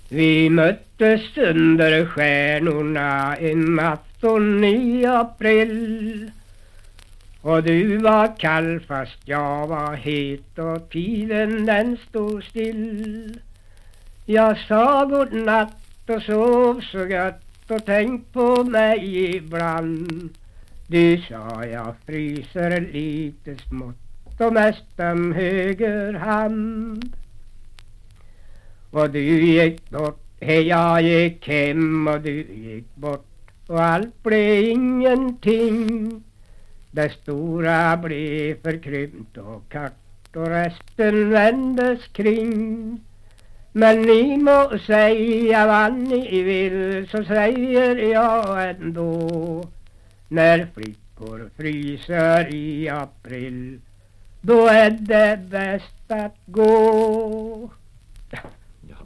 Vi möttes under stjärnorna en afton i april. Och du var kall fast jag var het och tiden den stod still. Jag sa god natt och sov så gött och tänk på mig ibland. Du sa jag fryser lite smått och mest om höger hand. Och du gick bort, hej jag gick hem och du gick bort och allt blev ingenting. Det stora blev förkrympt och kart och resten vändes kring. Men ni må säga vad ni vill så säger jag ändå. När flickor fryser i april då är det bäst att gå.